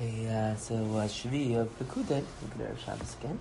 Okay, so Shvi of Pekudet, Pekudet of Shabbos again,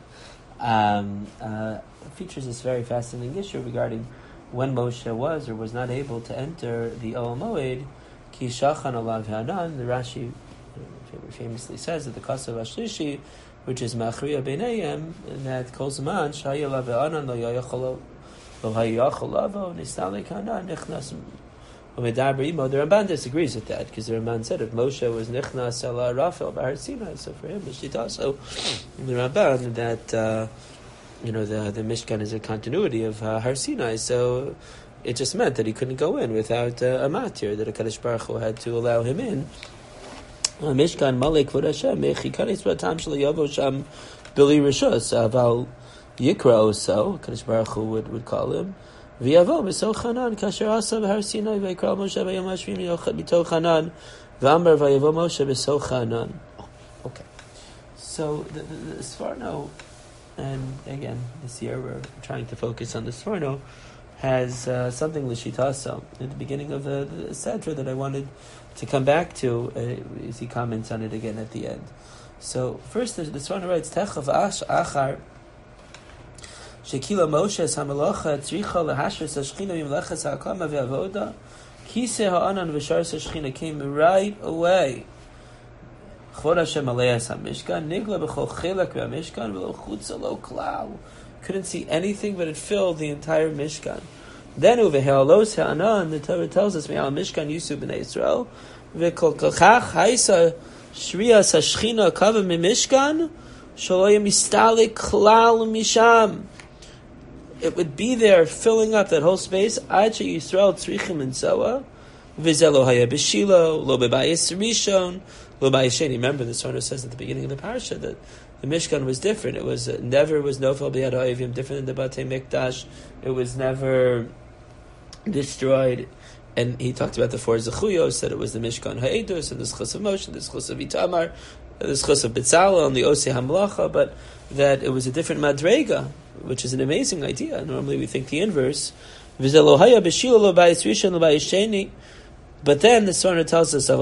features this very fascinating issue regarding when Moshe was or was not able to enter the Oel Moed, Ki Shachan Alav Hanan. The Rashi famously says that the Kasav Ashlishi, which is Machriya Beinayim, that Kol Zaman Shaya Alav Hanan Lo Yachol Lo Hayachol Lavo Nistalik Hanan Nichnas. The Ramban disagrees with that because the Ramban said if Moshe was nichnas ala Rafel Bahar Sinai, so for him, so the Ramban that the Mishkan is a continuity of Har Sinai, so it just meant that he couldn't go in without a matir, that a Kadosh Baruch Hu had to allow him in. Mishkan Malek Kvod Hashem Mechikanis Batam Shel Yavo Sham Bili Rishos Aval Yikra so Kadosh Baruch Hu would call him. V'yavo b'sochanan kasher asa b'har Sinai v'yikral Moshe v'yom hashvim yochad b'tochanan v'amar v'yavo Moshe b'sochanan. Okay, so the Sforno, and again this year we're trying to focus on the Sforno, has something l'shitasa at the beginning of the Sedra that I wanted to come back to as he comments on it again at the end. So first the Sforno writes Techav Achar Shekila Moshe Samalacha Tzricha Lahashras Hashchina Yimlechas Hakama Ve'avoda Kiseh Ha'anan V'Sharas Hashchina came right away. Chvod Hashem Aleas HaMishkan Nigla B'chol Chelak Ve'aMishkan V'lo Chutza Lo Klal. Couldn't see anything, but it filled the entire Mishkan. Then Uve'He'alos Ha'anan, the Torah tells us Me'al Mishkan Yusu B'nei Yisrael V'kol Kachach Haisa Shrias Hashchina Kava Mimishkan Shaloya Mistalik Klal Misham. It would be there, filling up that whole space. Ad Yisrael tzrichim and zoa, v'zelo haya b'shilo, lo bebayis rishon, lo bayis sheni. Remember, the Sforno says at the beginning of the parasha that the Mishkan was different. It was never was nofel b'yad ha'ovim, different than the Batei Mikdash. It was never destroyed. And he talked about the four zechuyos, that it was the Mishkan ha'edus, and the zechus of Moshe, the zechus of Itamar, the zechus of Betzalel, and the osei hamlacha, but that it was a different madrega, which is an amazing idea. Normally we think the inverse. But then the Sforno tells us,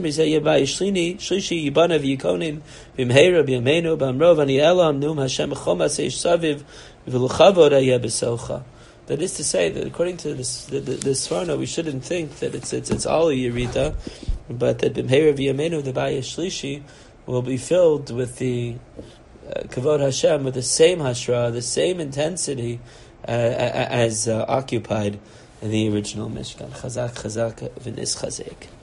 that is to say that according to the Sforno, we shouldn't think that it's all Yerida, but that B'mheira v'yameinu, the Bayis Shlishi, will be filled with the Kavod Hashem, with the same hashra, the same intensity as occupied in the original Mishkan. Chazak, chazak, v'nis chazek.